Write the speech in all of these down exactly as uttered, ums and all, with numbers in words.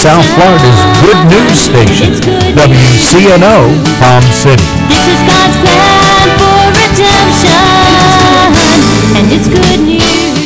South Florida's good news station, W C N O Palm City. This is God's plan for redemption, and it's good news.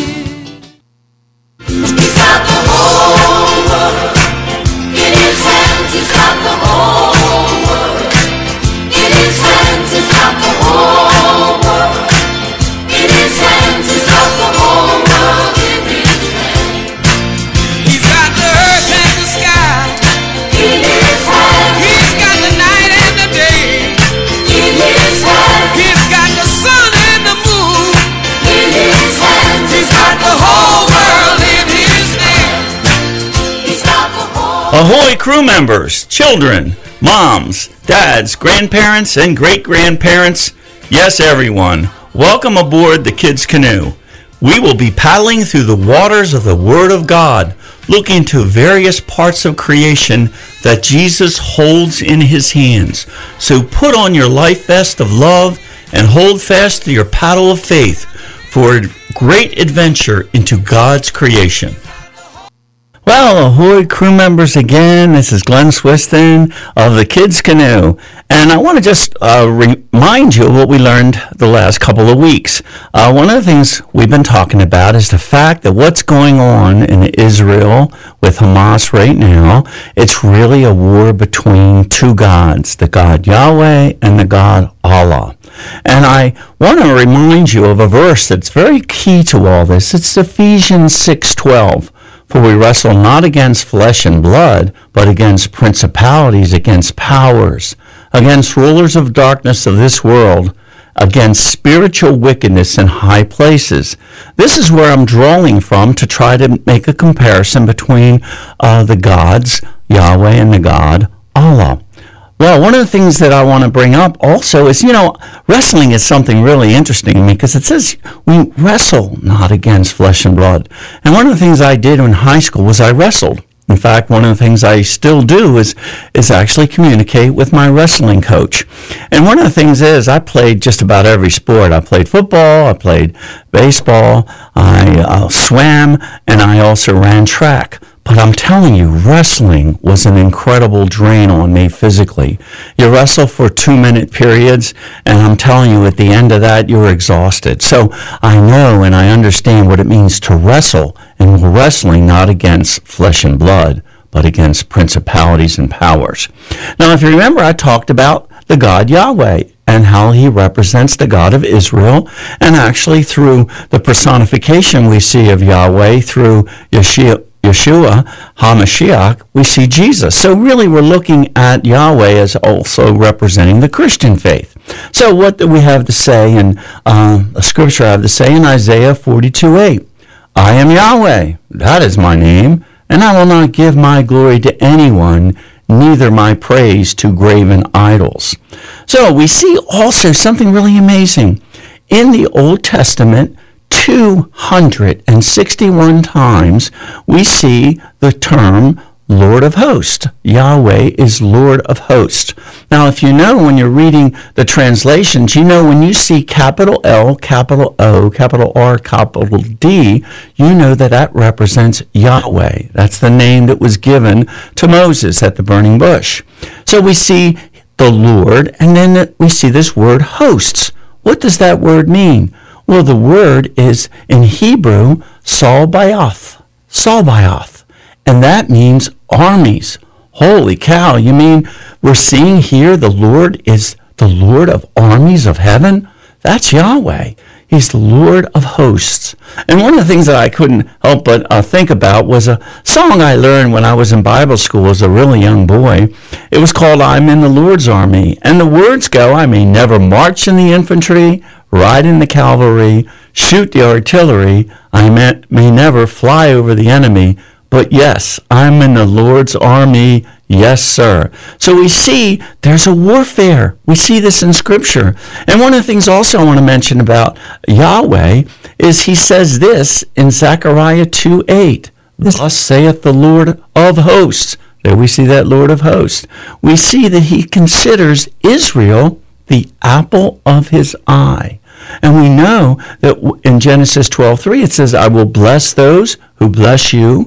He's got the whole world in his hands. He's got the whole world in his hands. He's got the whole world in his hands. He's got the whole world in his hands. He's got the earth and the sky in his hands. He's got the night and the day In his hands. He's got the sun and the moon In his hands. He's got the whole world in his hands. He's got the whole. Ahoy, crew members, children, moms, dads, grandparents, and great-grandparents. Yes, everyone. Welcome aboard the Kids Canoe. We will be paddling through the waters of the Word of God, looking to various parts of creation that Jesus holds in his hands. So put on your life vest of love and hold fast to your paddle of faith for a great adventure into God's creation. Well, ahoy, crew members again. This is Glenn Swiston of the Kids Canoe. And I want to just uh, remind you of what we learned the last couple of weeks. Uh, one of the things we've been talking about is the fact that what's going on in Israel with Hamas right now, it's really a war between two gods, the God Yahweh and the God Allah. And I want to remind you of a verse that's very key to all this. It's Ephesians six twelve. For we wrestle not against flesh and blood, but against principalities, against powers, against rulers of darkness of this world, against spiritual wickedness in high places. This is where I'm drawing from to try to make a comparison between uh, the gods, Yahweh, and the God, Allah. Well, one of the things that I want to bring up also is, you know, wrestling is something really interesting to me because it says we wrestle not against flesh and blood. And one of the things I did in high school was I wrestled. In fact, one of the things I still do is is actually communicate with my wrestling coach. And one of the things is I played just about every sport. I played football, I played baseball, I uh, swam, and I also ran track. But I'm telling you, wrestling was an incredible drain on me physically. You wrestle for two-minute periods, and I'm telling you, at the end of that, you're exhausted. So I know and I understand what it means to wrestle, and we're wrestling not against flesh and blood, but against principalities and powers. Now, if you remember, I talked about the God Yahweh and how he represents the God of Israel, and actually through the personification we see of Yahweh through Yeshua, Yeshua, HaMashiach, we see Jesus. So really we're looking at Yahweh as also representing the Christian faith. So what do we have to say in uh, the scripture I have to say in Isaiah forty-two eight? I am Yahweh, that is my name, and I will not give my glory to anyone, neither my praise to graven idols. So we see also something really amazing. In the Old Testament, two hundred sixty-one times we see the term Lord of Hosts. Yahweh is Lord of Hosts. Now, if you know when you're reading the translations, you know when you see capital L, capital O, capital R, capital D, you know that that represents Yahweh. That's the name that was given to Moses at the burning bush. So we see the Lord, and then we see this word hosts. What does that word mean? Well, the word is, in Hebrew, Sabaoth, Sabaoth, and that means armies. Holy cow, you mean we're seeing here the Lord is the Lord of armies of heaven? That's Yahweh. He's the Lord of hosts. And one of the things that I couldn't help but uh, think about was a song I learned when I was in Bible school as a really young boy. It was called I'm in the Lord's Army. And the words go, I may never march in the infantry, ride in the cavalry, shoot the artillery, I may, may never fly over the enemy, but yes, I'm in the Lord's army, yes, sir. So we see there's a warfare. We see this in Scripture. And one of the things also I want to mention about Yahweh is he says this in Zechariah two eight. Thus saith the Lord of hosts. There we see that Lord of hosts. We see that he considers Israel the apple of his eye. And we know that in Genesis twelve three it says, I will bless those who bless you.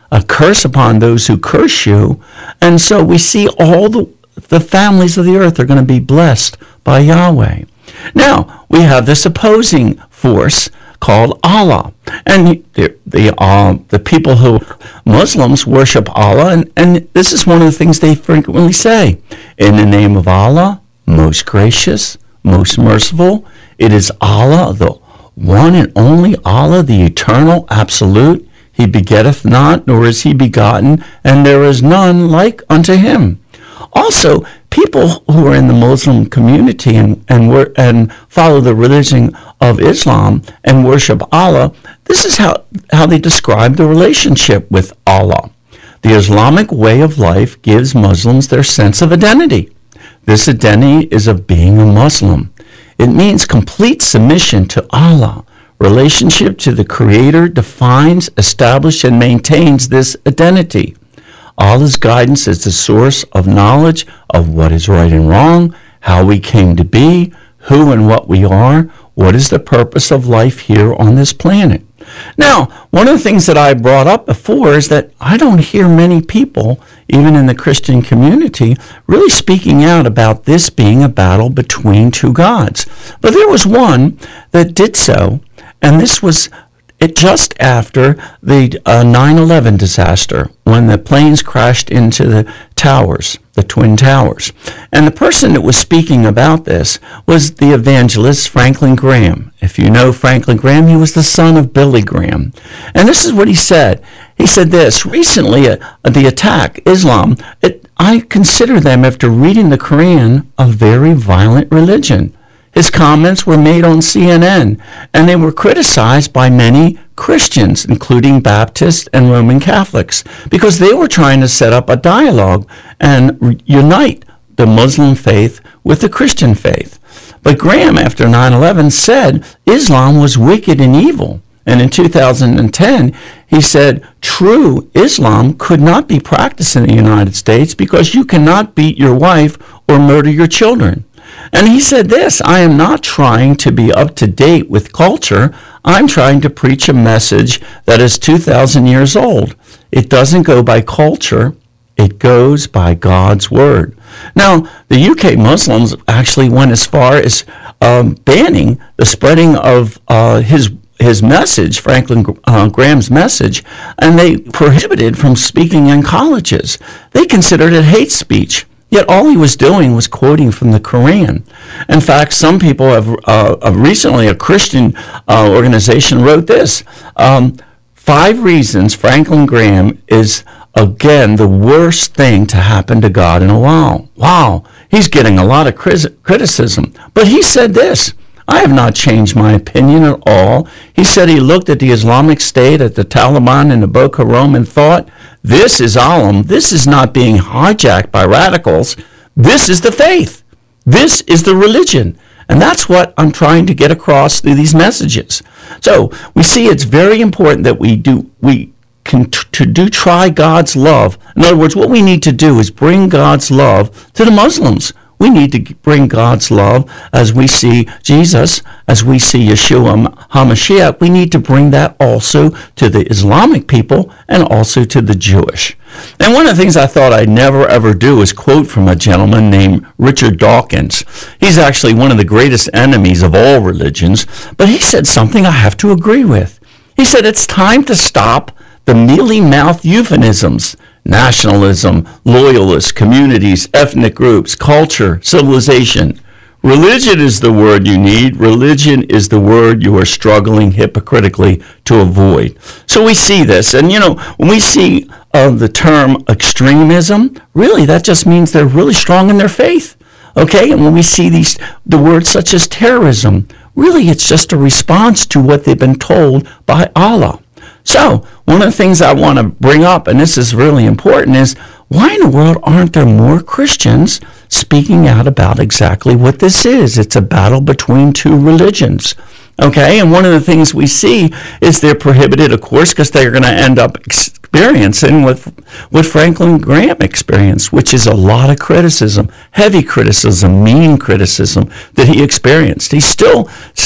a curse upon those who curse you. And so we see all the, the families of the earth are going to be blessed by Yahweh. Now, we have this opposing force called Allah. And the the, uh, the people who, Muslims, worship Allah, and, and this is one of the things they frequently say. In the name of Allah, most gracious, most merciful, it is Allah, the one and only Allah, the eternal, absolute. He begetteth not, nor is he begotten, and there is none like unto him. Also, people who are in the Muslim community and and, wor- and follow the religion of Islam and worship Allah, this is how, how they describe the relationship with Allah. The Islamic way of life gives Muslims their sense of identity. This identity is of being a Muslim. It means complete submission to Allah. Relationship to the Creator defines, establishes, and maintains this identity. Allah's guidance is the source of knowledge of what is right and wrong, how we came to be, who and what we are, what is the purpose of life here on this planet. Now, one of the things that I brought up before is that I don't hear many people, even in the Christian community, really speaking out about this being a battle between two gods. But there was one that did so, and this was it just after the uh, nine eleven disaster, when the planes crashed into the towers, the Twin Towers. And the person that was speaking about this was the evangelist Franklin Graham. If you know Franklin Graham, he was the son of Billy Graham. And this is what he said. He said this, recently uh, the attack, Islam, it, I consider them, after reading the Quran, a very violent religion. His comments were made on C N N, and they were criticized by many Christians, including Baptists and Roman Catholics, because they were trying to set up a dialogue and re- unite the Muslim faith with the Christian faith. But Graham, after nine eleven, said Islam was wicked and evil. And in two thousand ten, he said, true Islam could not be practiced in the United States because you cannot beat your wife or murder your children. And he said this, I am not trying to be up to date with culture. I'm trying to preach a message that is two thousand years old. It doesn't go by culture. It goes by God's word. Now, the U K Muslims actually went as far as um, banning the spreading of uh, his his message, Franklin uh, Graham's message, and they prohibited from speaking in colleges. They considered it hate speech. Yet all he was doing was quoting from the Quran. In fact, some people have, uh, uh, recently a Christian uh, organization wrote this, um, five reasons Franklin Graham is, again, the worst thing to happen to God in a while. Wow, he's getting a lot of criticism. But he said this, I have not changed my opinion at all. He said he looked at the Islamic State, at the Taliban and the Boko Haram, and thought, this is Alam. This is not being hijacked by radicals. This is the faith. This is the religion. And that's what I'm trying to get across through these messages. So we see it's very important that we do, we can t- to do try God's love. In other words, what we need to do is bring God's love to the Muslims. We need to bring God's love as we see Jesus, as we see Yeshua HaMashiach. We need to bring that also to the Islamic people and also to the Jewish. And one of the things I thought I'd never ever do is quote from a gentleman named Richard Dawkins. He's actually one of the greatest enemies of all religions, but he said something I have to agree with. He said it's time to stop the mealy-mouthed euphemisms. Nationalism, loyalists, communities, ethnic groups, culture, civilization. Religion is the word you need. Religion is the word you are struggling hypocritically to avoid. So we see this. And, you know, when we see uh, the term extremism, really that just means they're really strong in their faith. Okay? And when we see these the words such as terrorism, really it's just a response to what they've been told by Allah. So, one of the things I want to bring up, and this is really important, is why in the world aren't there more Christians speaking out about exactly what this is? It's a battle between two religions. Okay, and one of the things we see is they're prohibited, of course, because they're going to end up experiencing what, what Franklin Graham experienced, which is a lot of criticism, heavy criticism, mean criticism that he experienced. He still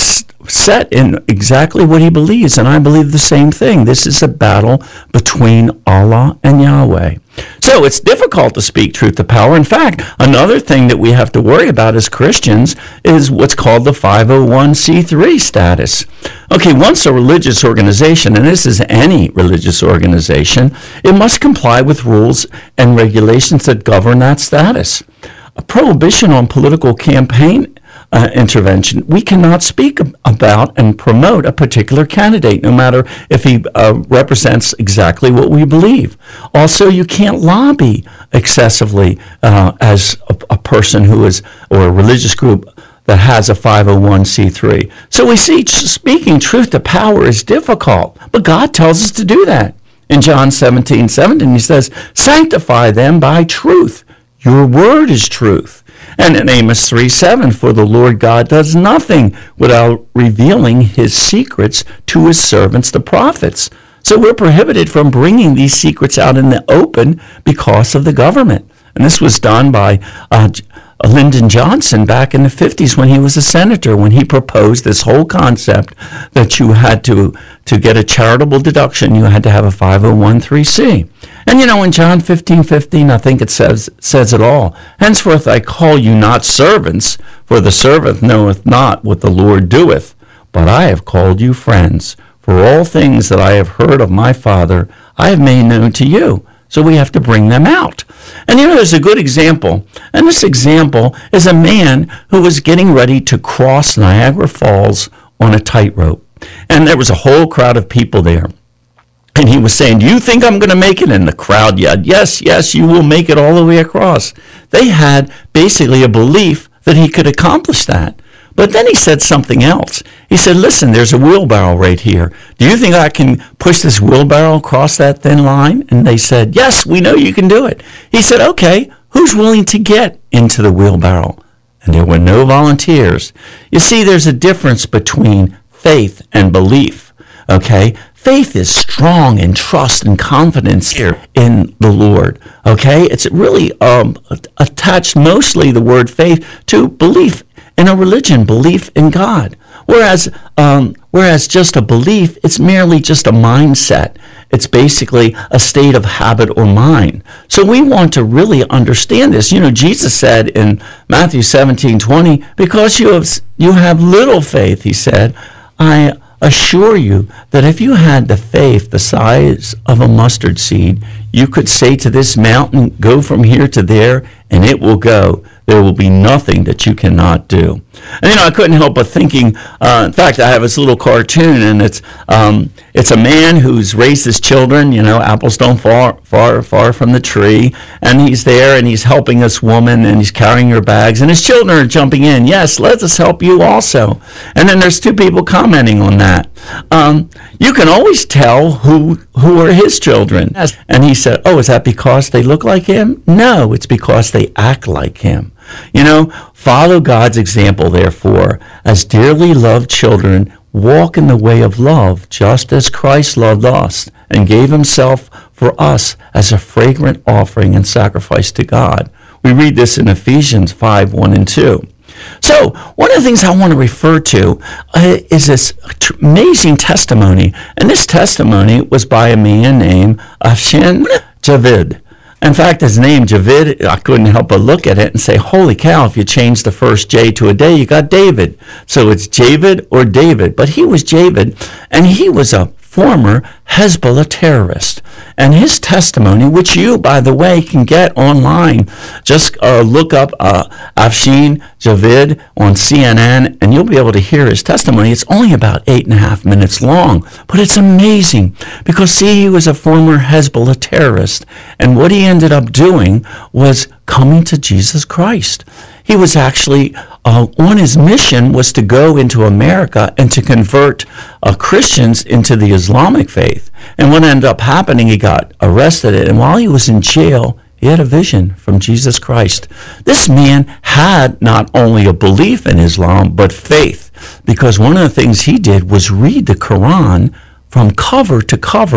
set in exactly what he believes, and I believe the same thing. This is a battle between Allah and Yahweh. So it's difficult to speak truth to power. In fact, another thing that we have to worry about as Christians is what's called the five oh one c three status. Okay, once a religious organization, and this is any religious organization, it must comply with rules and regulations that govern that status. A prohibition on political campaign Uh, intervention. We cannot speak ab- about and promote a particular candidate, no matter if he uh, represents exactly what we believe. Also, you can't lobby excessively uh, as a, a person who is, or a religious group that has a five oh one c three. So we see ch- speaking truth to power is difficult, but God tells us to do that. In John seventeen seventeen, he says, "Sanctify them by truth. Your word is truth." And in Amos three seven, "For the Lord God does nothing without revealing his secrets to his servants, the prophets." So we're prohibited from bringing these secrets out in the open because of the government. And this was done by uh, Lyndon Johnson back in the fifties when he was a senator, when he proposed this whole concept that you had to, to get a charitable deduction, you had to have a five oh one c. And you know, in John fifteen fifteen, I think it says says it all. "Henceforth I call you not servants, for the servant knoweth not what the Lord doeth, but I have called you friends. For all things that I have heard of my Father, I have made known to you." So we have to bring them out. And you know, there's a good example. And this example is a man who was getting ready to cross Niagara Falls on a tightrope. And there was a whole crowd of people there. And he was saying, "Do you think I'm going to make it?" And the crowd yelled, "Yes, yes, you will make it all the way across." They had basically a belief that he could accomplish that. But then he said something else. He said, "Listen, there's a wheelbarrow right here. Do you think I can push this wheelbarrow across that thin line?" And they said, "Yes, we know you can do it." He said, "Okay, who's willing to get into the wheelbarrow?" And there were no volunteers. You see, there's a difference between faith and belief, okay? Faith is strong in trust and confidence here in the Lord, okay? It's really um, attached mostly, the word faith, to belief in a religion, belief in God. Whereas, um, whereas just a belief, it's merely just a mindset. It's basically a state of habit or mind. So we want to really understand this. You know, Jesus said in Matthew seventeen twenty, "Because you have, you have little faith," he said, "I assure you that if you had the faith the size of a mustard seed, you could say to this mountain, 'Go from here to there,' and it will go. There will be nothing that you cannot do." And you know, I couldn't help but thinking, uh, in fact, I have this little cartoon, and it's um, it's a man who's raised his children, you know, apples don't fall far, far from the tree, and he's there, and he's helping this woman, and he's carrying her bags, and his children are jumping in, "Yes, let us help you also." And then there's two people commenting on that. Um, you can always tell who, who are his children. And he said, "Oh, is that because they look like him?" No, it's because they act like him. You know, follow God's example, therefore, as dearly loved children, walk in the way of love, just as Christ loved us and gave himself for us as a fragrant offering and sacrifice to God. We read this in Ephesians five, one and two. So one of the things I want to refer to uh, is this t- amazing testimony. And this testimony was by a man named Afshin Javid. In fact, his name, Javid, I couldn't help but look at it and say, holy cow, if you change the first J to a day, you got David. So it's Javid or David. But he was Javid, and he was a former Hezbollah terrorist. And his testimony, which you, by the way, can get online, just uh, look up uh, Afshin Javid on C N N, and you'll be able to hear his testimony. It's only about eight and a half minutes long, but it's amazing because, see, he was a former Hezbollah terrorist, and what he ended up doing was coming to Jesus Christ. He was actually uh, on his mission was to go into America and to convert uh, Christians into the Islamic faith. And what ended up happening, he got arrested, and while he was in jail, he had a vision from Jesus Christ. This man had not only a belief in Islam, but faith, because one of the things he did was read the Quran from cover to cover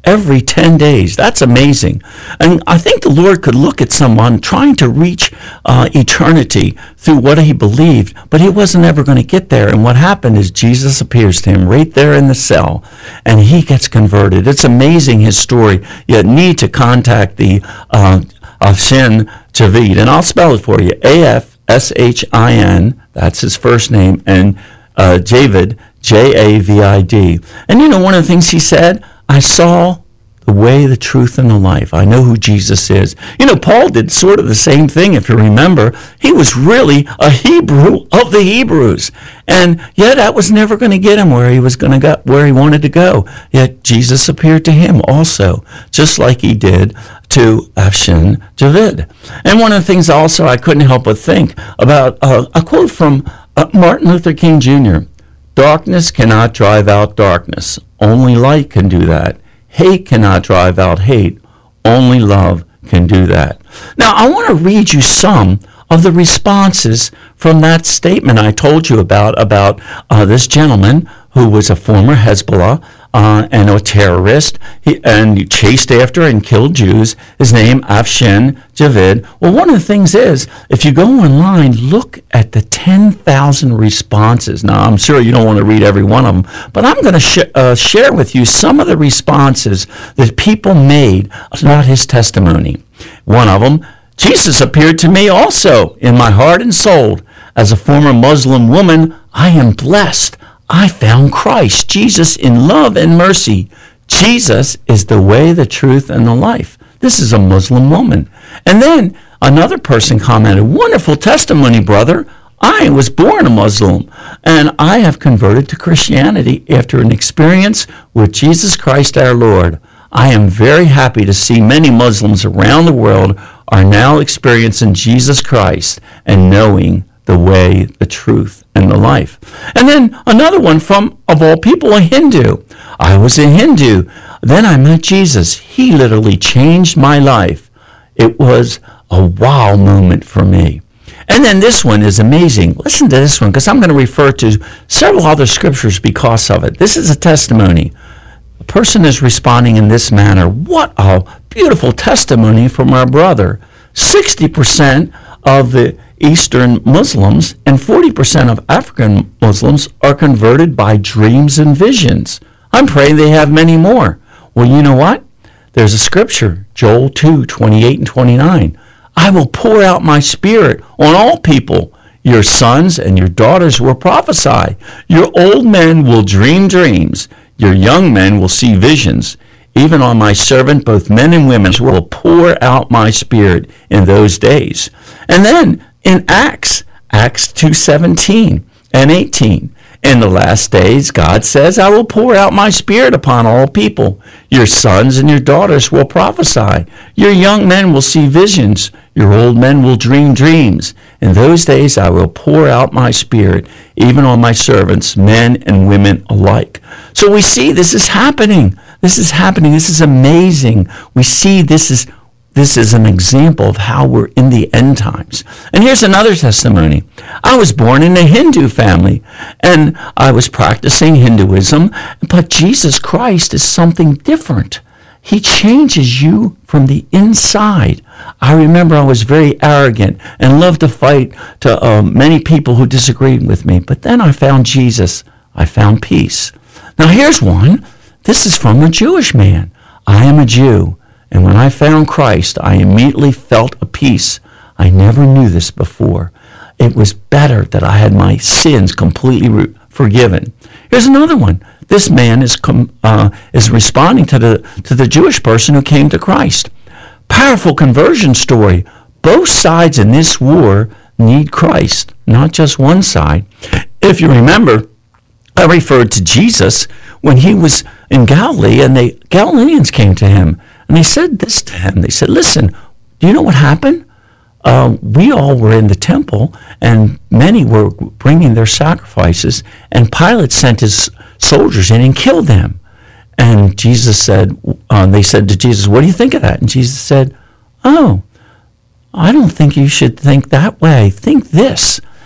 every ten days. That's amazing. And I think the Lord could look at someone trying to reach uh, eternity through what he believed, but he wasn't ever going to get there. And what happened is Jesus appears to him right there in the cell, and he gets converted. It's amazing, his story. You need to contact the uh, Afshin Javid, and I'll spell it for you. A F S H I N, that's his first name, and uh, Javid, J A V I D. And you know, one of the things he said, I saw the way, the truth, and the life. I know who Jesus is. You know, Paul did sort of the same thing, if you remember. He was really a Hebrew of the Hebrews. And yet that was never going to get him where he was going to go, where he wanted to go. Yet Jesus appeared to him also, just like he did to Afshin Javid. And one of the things also I couldn't help but think about uh, a quote from uh, Martin Luther King Junior Darkness cannot drive out darkness. Only light can do that. Hate cannot drive out hate. Only love can do that. Now, I want to read you some of the responses from that statement I told you about, about uh, this gentleman who was a former Hezbollah uh, and a terrorist, he, and he chased after and killed Jews. His name, Afshin Javid. Well, one of the things is, if you go online, look at the ten thousand responses. Now, I'm sure you don't want to read every one of them, but I'm going to sh- uh, share with you some of the responses that people made about his testimony. One of them, Jesus appeared to me also in my heart and soul. As a former Muslim woman, I am blessed. I found Christ, Jesus, in love and mercy. Jesus is the way, the truth, and the life. This is a Muslim woman. And then another person commented, wonderful testimony, brother. I was born a Muslim, and I have converted to Christianity after an experience with Jesus Christ our Lord. I am very happy to see many Muslims around the world are now experiencing Jesus Christ and knowing the way, the truth, and the life. And then another one from, of all people, a Hindu. I was a Hindu. Then I met Jesus. He literally changed my life. It was a wow moment for me. And then this one is amazing. Listen to this one, because I'm going to refer to several other scriptures because of it. This is a testimony. A person is responding in this manner. What a beautiful testimony from our brother. sixty percent of the Eastern Muslims and forty percent of African Muslims are converted by dreams and visions. I'm praying they have many more. Well, you know what? There's a scripture, Joel two, twenty-eight and twenty-nine. I will pour out my spirit on all people. Your sons and your daughters will prophesy. Your old men will dream dreams. Your young men will see visions. Even on my servant, both men and women, will pour out my spirit in those days. And then in Acts, Acts two seventeen and eighteen, in the last days, God says, I will pour out my spirit upon all people. Your sons and your daughters will prophesy. Your young men will see visions. Your old men will dream dreams. In those days, I will pour out my spirit, even on my servants, men and women alike. So we see this is happening. This is happening. This is amazing. We see this is This is an example of how we're in the end times. And here's another testimony. I was born in a Hindu family, and I was practicing Hinduism, but Jesus Christ is something different. He changes you from the inside. I remember I was very arrogant and loved to fight to uh, many people who disagreed with me, but then I found Jesus. I found peace. Now here's one. This is from a Jewish man. I am a Jew. And when I found Christ, I immediately felt a peace. I never knew this before. It was better that I had my sins completely re- forgiven. Here's another one. This man is com- uh, is responding to the to the Jewish person who came to Christ. Powerful conversion story. Both sides in this war need Christ, not just one side. If you remember, I referred to Jesus when he was in Galilee, and the Galileans came to him. And they said this to him. They said, listen, do you know what happened? Uh, we all were in the temple, and many were bringing their sacrifices, and Pilate sent his soldiers in and killed them. And Jesus said, uh, they said to Jesus, what do you think of that? And Jesus said, oh, I don't think you should think that way. Think this.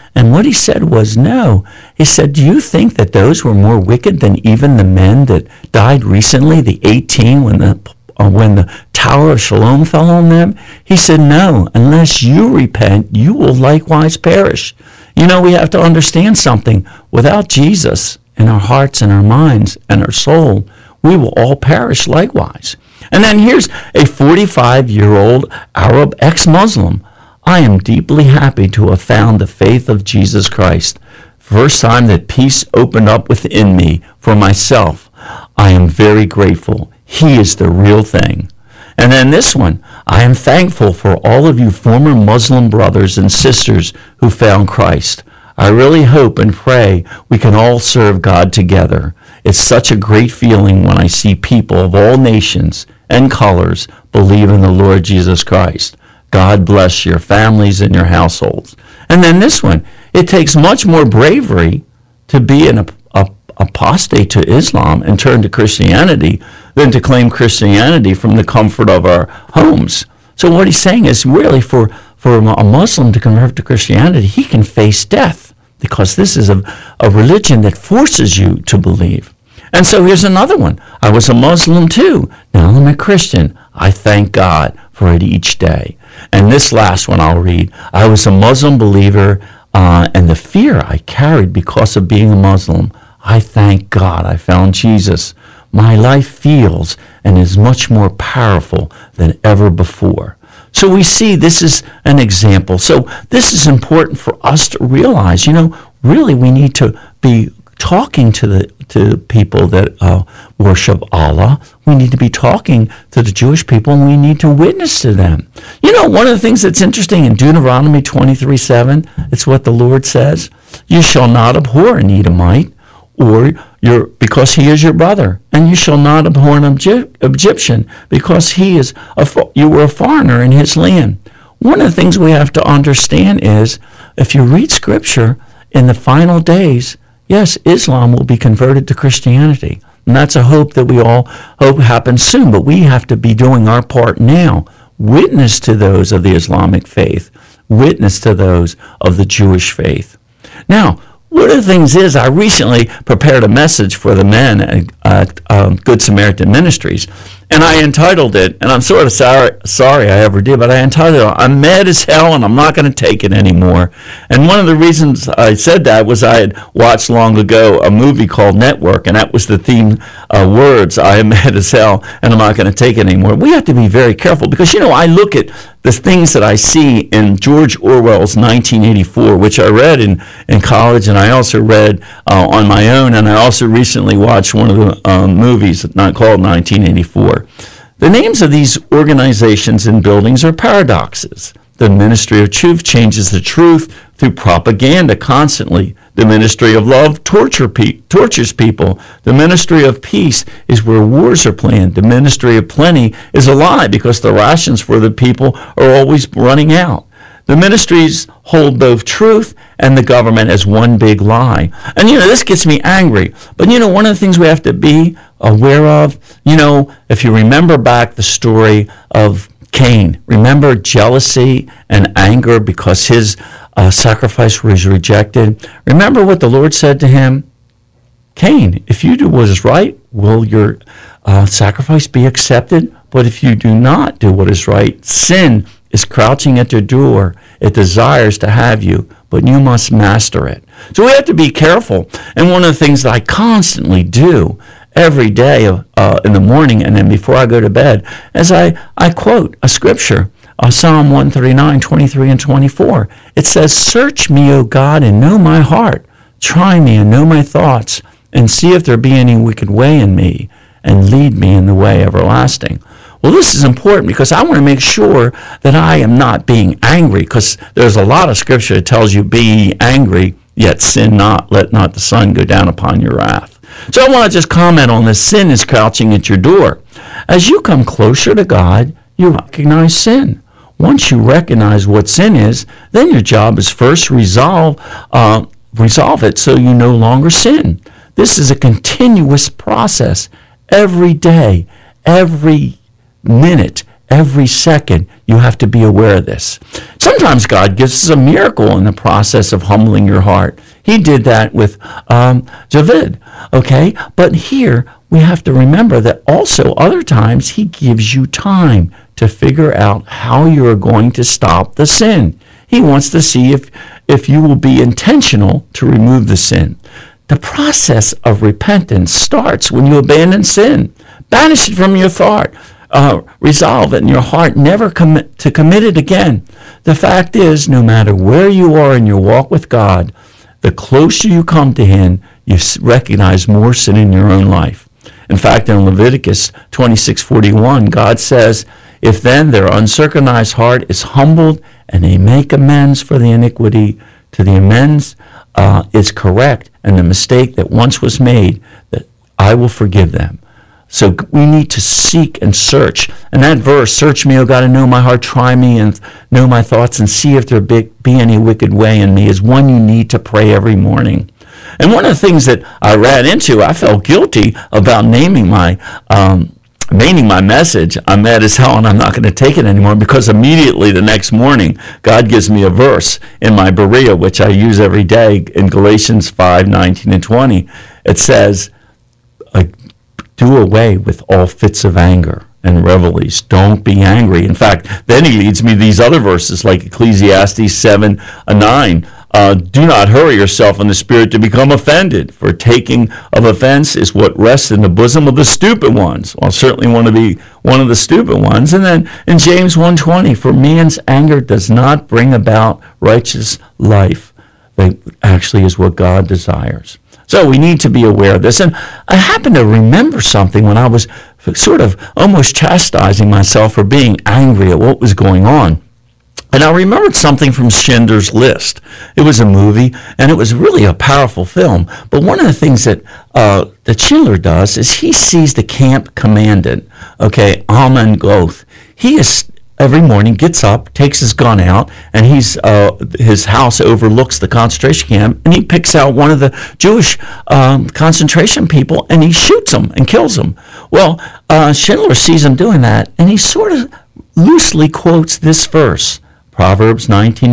And what he said was no. He said, do you think that those were more wicked than even the men that died recently, the eighteen, when the uh, when the Tower of Shalom fell on them? He said, no, unless you repent, you will likewise perish. You know, we have to understand something. Without Jesus in our hearts and our minds and our soul, we will all perish likewise. And then here's a forty-five-year-old Arab ex-Muslim. I am deeply happy to have found the faith of Jesus Christ. First time that peace opened up within me for myself. I am very grateful. He is the real thing. And then this one, I am thankful for all of you former Muslim brothers and sisters who found Christ. I really hope and pray we can all serve God together. It's such a great feeling when I see people of all nations and colors believe in the Lord Jesus Christ. God bless your families and your households. And then this one, it takes much more bravery to be an ap- ap- apostate to Islam and turn to Christianity than to claim Christianity from the comfort of our homes. So what he's saying is really for, for a Muslim to convert to Christianity, he can face death because this is a, a religion that forces you to believe. And so here's another one. I was a Muslim too. Now I'm a Christian. I thank God for it each day. And this last one I'll read. I was a Muslim believer, uh, and the fear I carried because of being a Muslim, I thank God I found Jesus. My life feels and is much more powerful than ever before. So we see this is an example. So this is important for us to realize, you know, really we need to be talking to the to people that uh, worship Allah. We need to be talking to the Jewish people, and we need to witness to them. You know, one of the things that's interesting in Deuteronomy twenty-three seven, it's what the Lord says, you shall not abhor an Edomite, or your because he is your brother, and you shall not abhor an Egypt, Egyptian, because he is a, you were a foreigner in his land. One of the things we have to understand is, if you read Scripture, in the final days, yes, Islam will be converted to Christianity. And that's a hope that we all hope happens soon. But we have to be doing our part now. Witness to those of the Islamic faith. Witness to those of the Jewish faith. Now, one of the things is, I recently prepared a message for the men at uh, um, Good Samaritan Ministries, and I entitled it, and I'm sort of sorry, sorry I ever did, but I entitled it, I'm mad as hell and I'm not going to take it anymore. And one of the reasons I said that was I had watched long ago a movie called Network, and that was the theme uh, words, I am mad as hell and I'm not going to take it anymore. We have to be very careful because, you know, I look at the things that I see in George Orwell's nineteen eighty-four, which I read in, in college, and I also read uh, on my own, and I also recently watched one of the um, movies not called nineteen eighty-four. The names of these organizations and buildings are paradoxes. The Ministry of Truth changes the truth through propaganda constantly. The Ministry of Love torture pe- tortures people. The Ministry of Peace is where wars are planned. The Ministry of Plenty is a lie because the rations for the people are always running out. The ministries hold both truth and the government as one big lie. And, you know, this gets me angry. But, you know, one of the things we have to be aware of, you know, if you remember back the story of Cain, remember jealousy and anger because his uh, sacrifice was rejected. Remember what the Lord said to him? Cain, if you do what is right, will your uh, sacrifice be accepted? But if you do not do what is right, sin is crouching at your door. It desires to have you, but you must master it. So we have to be careful. And one of the things that I constantly do every day uh, in the morning and then before I go to bed is I, I quote a scripture, uh, Psalm one thirty-nine, twenty-three and twenty-four. It says, search me, O God, and know my heart. Try me and know my thoughts, and see if there be any wicked way in me, and lead me in the way everlasting. Well, this is important because I want to make sure that I am not being angry, because there's a lot of scripture that tells you be angry, yet sin not, let not the sun go down upon your wrath. So I want to just comment on this. Sin is crouching at your door. As you come closer to God, you recognize sin. Once you recognize what sin is, then your job is first resolve, uh, resolve it so you no longer sin. This is a continuous process every day, every minute, every second you have to be aware of this. Sometimes God gives us a miracle in the process of humbling your heart. He did that with um, David, okay? But here we have to remember that also other times he gives you time to figure out how you are going to stop the sin. He wants to see if, if you will be intentional to remove the sin. The process of repentance starts when you abandon sin. Banish it from your thought. Uh, resolve it in your heart never commit to commit it again. The fact is, no matter where you are in your walk with God, the closer you come to him, you recognize more sin in your own life. In fact, in Leviticus twenty-six forty-one, God says, if then their uncircumcised heart is humbled and they make amends for the iniquity, to the amends uh, is correct, and the mistake that once was made, that I will forgive them. So we need to seek and search. And that verse, search me, O God, and know my heart, try me and know my thoughts, and see if there be, be any wicked way in me, is one you need to pray every morning. And one of the things that I ran into, I felt guilty about naming my um, naming my message, I'm mad as hell and I'm not going to take it anymore, because immediately the next morning, God gives me a verse in my Berea, which I use every day, in Galatians five nineteen and twenty. It says, do away with all fits of anger and revelries. Don't be angry. In fact, then he leads me to these other verses like Ecclesiastes seven nine. Uh, do not hurry yourself in the spirit to become offended, for taking of offense is what rests in the bosom of the stupid ones. Well, I certainly want to be one of the stupid ones. And then in James one twenty, for man's anger does not bring about righteous life. That actually is what God desires. So we need to be aware of this. And I happen to remember something when I was sort of almost chastising myself for being angry at what was going on. And I remembered something from Schindler's List. It was a movie, and it was really a powerful film. But one of the things that uh, that Schindler does is he sees the camp commandant, okay, Amon Goth. He is every morning gets up, takes his gun out, and he's uh, his house overlooks the concentration camp, and he picks out one of the Jewish um, concentration people, and he shoots them and kills them. Well, uh, Schindler sees him doing that, and he sort of loosely quotes this verse, Proverbs nineteen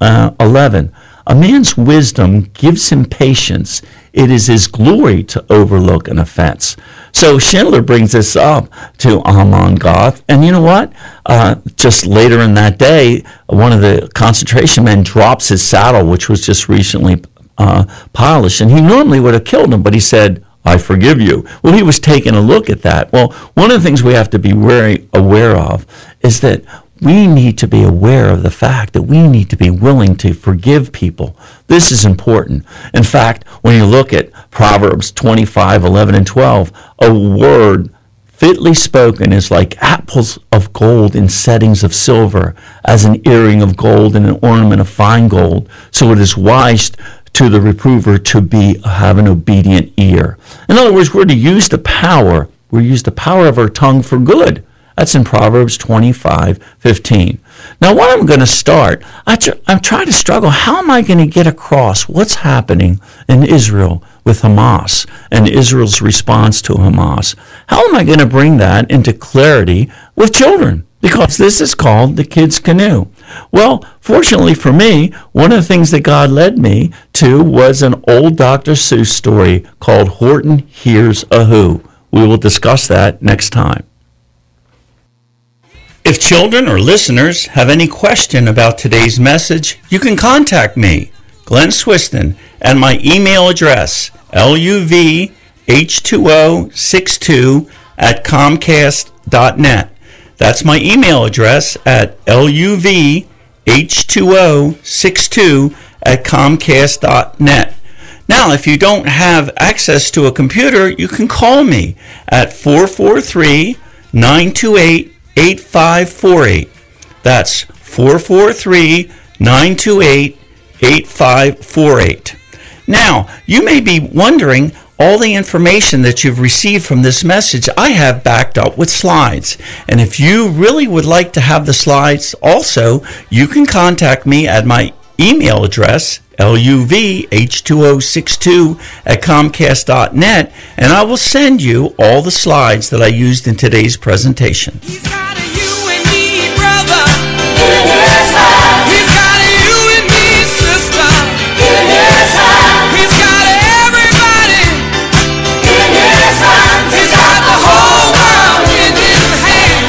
eleven. A man's wisdom gives him patience. It is his glory to overlook an offense. So Schindler brings this up to Amon Goth, and you know what? Uh, just later in that day, one of the concentration men drops his saddle, which was just recently uh, polished, and he normally would have killed him, but he said, I forgive you. Well, he was taking a look at that. Well, one of the things we have to be very aware of is that we need to be aware of the fact that we need to be willing to forgive people. This is important. In fact, when you look at Proverbs twenty-five, eleven, and twelve, a word fitly spoken is like apples of gold in settings of silver, as an earring of gold and an ornament of fine gold. So it is wise to the reprover to be have an obedient ear. In other words, we're to use the power. We use the power of our tongue for good. That's in Proverbs twenty-five fifteen. Now, what I'm going to start, I tr- I'm trying to struggle. How am I going to get across what's happening in Israel with Hamas and Israel's response to Hamas? How am I going to bring that into clarity with children? Because this is called the Kids Canoe. Well, fortunately for me, one of the things that God led me to was an old Doctor Seuss story called Horton Hears a Who. We will discuss that next time. If children or listeners have any question about today's message, you can contact me, Glenn Swiston, at my email address, L U V H two O six two at comcast dot net. That's my email address at L U V H two O six two at comcast dot net. Now, if you don't have access to a computer, you can call me at four four three, nine two eight, eight five four eight. That's four four three, nine two eight, eight five four eight. Now, you may be wondering, all the information that you've received from this message, I have backed up with slides. And if you really would like to have the slides also, you can contact me at my email address, L U V H two O six two at comcast dot net, and I will send you all the slides that I used in today's presentation. He's got a